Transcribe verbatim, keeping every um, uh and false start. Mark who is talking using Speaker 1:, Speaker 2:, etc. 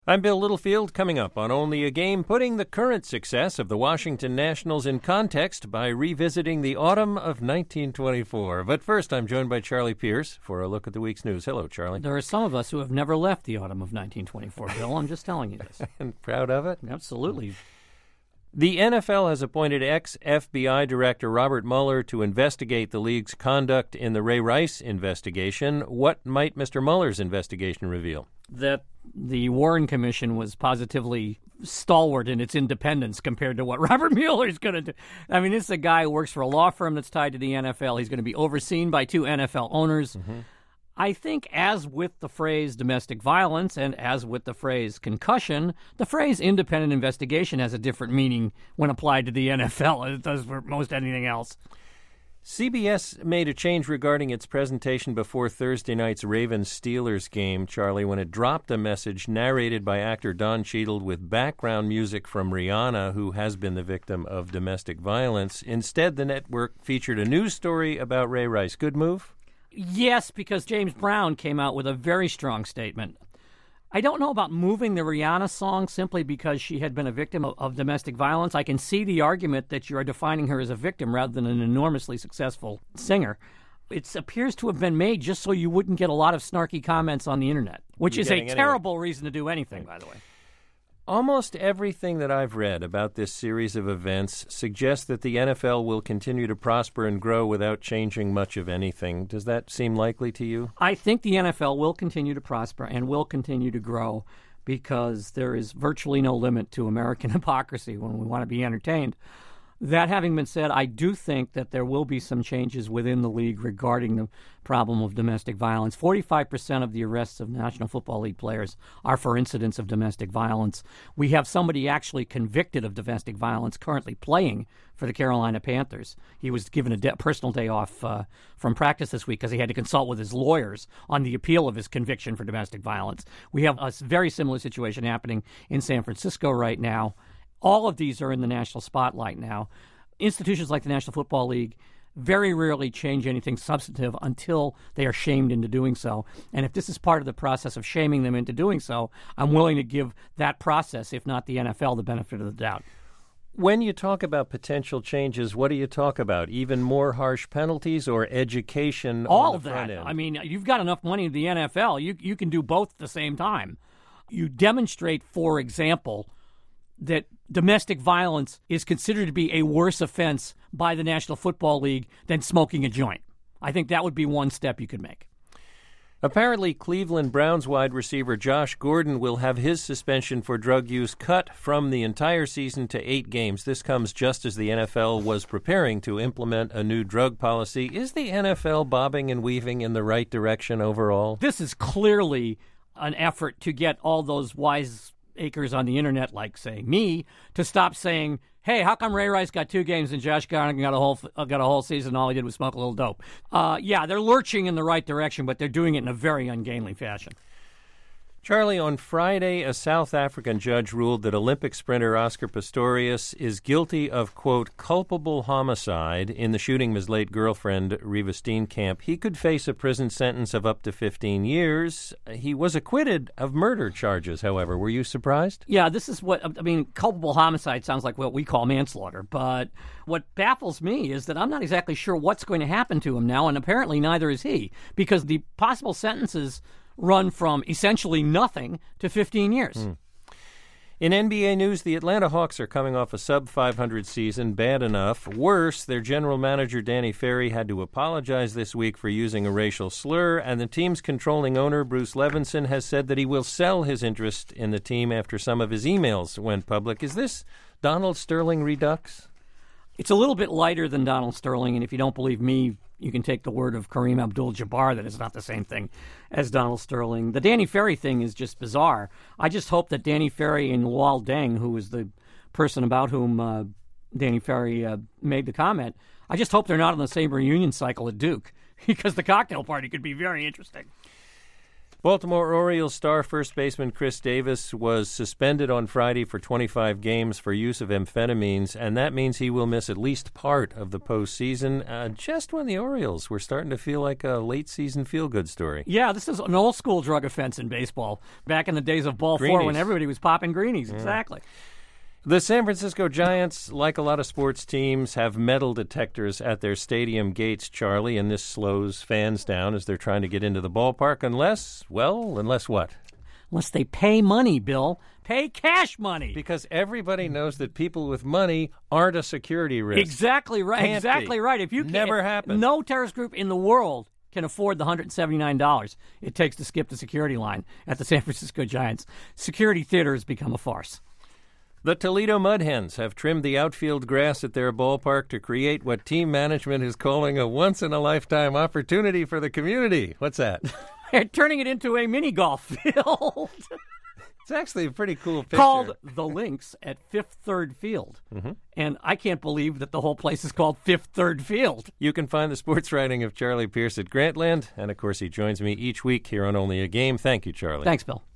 Speaker 1: I'm Bill Littlefield, coming up on Only a Game, putting the current success of the Washington Nationals in context by revisiting the autumn of nineteen twenty-four. But first, I'm joined by Charlie Pierce for a look at the week's news. Hello, Charlie.
Speaker 2: There are some of us who have never left the autumn of nineteen twenty-four, Bill. I'm just telling you this.
Speaker 1: And proud of it?
Speaker 2: Absolutely.
Speaker 1: The N F L has appointed ex-F B I Director Robert Mueller to investigate the league's conduct in the Ray Rice investigation. What might Mister Mueller's investigation reveal?
Speaker 2: That the Warren Commission was positively stalwart in its independence compared to what Robert Mueller is going to do. I mean, this is a guy who works for a law firm that's tied to the N F L. He's going to be overseen by two N F L owners. Mm-hmm. I think as with the phrase domestic violence and as with the phrase concussion, the phrase independent investigation has a different meaning when applied to the N F L as it does for most anything else.
Speaker 1: C B S made a change regarding its presentation before Thursday night's Ravens-Steelers game, Charlie, when it dropped a message narrated by actor Don Cheadle with background music from Rihanna, who has been the victim of domestic violence. Instead, the network featured a news story about Ray Rice. Good move?
Speaker 2: Yes, because James Brown came out with a very strong statement. I don't know about moving the Rihanna song simply because she had been a victim of, of domestic violence. I can see the argument that you are defining her as a victim rather than an enormously successful singer. It appears to have been made just so you wouldn't get a lot of snarky comments on the internet, which
Speaker 1: You're
Speaker 2: is a
Speaker 1: anyway.
Speaker 2: terrible reason to do anything, by the way.
Speaker 1: Almost everything that I've read about this series of events suggests that the N F L will continue to prosper and grow without changing much of anything. Does that seem likely to you?
Speaker 2: I think the N F L will continue to prosper and will continue to grow because there is virtually no limit to American hypocrisy when we want to be entertained. That having been said, I do think that there will be some changes within the league regarding the problem of domestic violence. forty-five percent of the arrests of National Football League players are for incidents of domestic violence. We have somebody actually convicted of domestic violence currently playing for the Carolina Panthers. He was given a de- personal day off uh, from practice this week because he had to consult with his lawyers on the appeal of his conviction for domestic violence. We have a very similar situation happening in San Francisco right now. All of these are in the national spotlight now. Institutions like the National Football League very rarely change anything substantive until they are shamed into doing so. And if this is part of the process of shaming them into doing so, I'm willing to give that process, if not the N F L, the benefit of the doubt.
Speaker 1: When you talk about potential changes, what do you talk about? Even more harsh penalties or education
Speaker 2: All
Speaker 1: on
Speaker 2: of
Speaker 1: the
Speaker 2: that.
Speaker 1: front end?
Speaker 2: I mean, you've got enough money in the N F L. You, you can do both at the same time. You demonstrate, for example, that domestic violence is considered to be a worse offense by the National Football League than smoking a joint. I think that would be one step you could make.
Speaker 1: Apparently, Cleveland Browns wide receiver Josh Gordon will have his suspension for drug use cut from the entire season to eight games. This comes just as the N F L was preparing to implement a new drug policy. Is the N F L bobbing and weaving in the right direction overall?
Speaker 2: This is clearly an effort to get all those wise acres on the internet, like, say, me, to stop saying, hey, how come Ray Rice got two games and Josh Gordon got a whole got a whole season and all he did was smoke a little dope? Uh, yeah, they're lurching in the right direction, but they're doing it in a very ungainly fashion.
Speaker 1: Charlie, on Friday, a South African judge ruled that Olympic sprinter Oscar Pistorius is guilty of, quote, culpable homicide in the shooting of his late girlfriend, Reeva Steenkamp. He could face a prison sentence of up to fifteen years. He was acquitted of murder charges, however. Were you surprised?
Speaker 2: Yeah, this is what, I mean, culpable homicide sounds like what we call manslaughter, but what baffles me is that I'm not exactly sure what's going to happen to him now, and apparently neither is he, because the possible sentences run from essentially nothing to fifteen years.
Speaker 1: Mm. In N B A news, the Atlanta Hawks are coming off a sub five hundred season, bad enough. Worse, their general manager, Danny Ferry, had to apologize this week for using a racial slur, and the team's controlling owner, Bruce Levinson, has said that he will sell his interest in the team after some of his emails went public. Is this Donald Sterling redux?
Speaker 2: It's a little bit lighter than Donald Sterling, and if you don't believe me, you can take the word of Kareem Abdul-Jabbar that it's not the same thing as Donald Sterling. The Danny Ferry thing is just bizarre. I just hope that Danny Ferry and Luol Deng, who was the person about whom uh, Danny Ferry uh, made the comment, I just hope they're not on the same reunion cycle at Duke, because the cocktail party could be very interesting.
Speaker 1: Baltimore Orioles star first baseman Chris Davis was suspended on Friday for twenty-five games for use of amphetamines, and that means he will miss at least part of the postseason, uh, just when the Orioles were starting to feel like a late-season feel-good story.
Speaker 2: Yeah, this is an old-school drug offense in baseball, back in the days of Ball
Speaker 1: Greenies.
Speaker 2: four when everybody was popping greenies. Yeah. Exactly.
Speaker 1: The San Francisco Giants, like a lot of sports teams, have metal detectors at their stadium gates, Charlie, and this slows fans down as they're trying to get into the ballpark unless, well, unless what?
Speaker 2: Unless they pay money, Bill. Pay cash money.
Speaker 1: Because everybody knows that people with money aren't a security risk.
Speaker 2: Exactly right.
Speaker 1: Can't
Speaker 2: exactly
Speaker 1: be.
Speaker 2: right. If you
Speaker 1: Never happened.
Speaker 2: No terrorist group in the world can afford the one hundred seventy-nine dollars it takes to skip the security line at the San Francisco Giants. Security theater has become a farce.
Speaker 1: The Toledo Mud Hens have trimmed the outfield grass at their ballpark to create what team management is calling a once-in-a-lifetime opportunity for the community. What's that?
Speaker 2: They're turning it into a mini golf field.
Speaker 1: It's actually a pretty cool picture.
Speaker 2: Called The Links at Fifth Third Field.
Speaker 1: Mm-hmm.
Speaker 2: And I can't believe that the whole place is called Fifth Third Field.
Speaker 1: You can find the sports writing of Charlie Pierce at Grantland. And, of course, he joins me each week here on Only a Game. Thank you, Charlie.
Speaker 2: Thanks, Bill.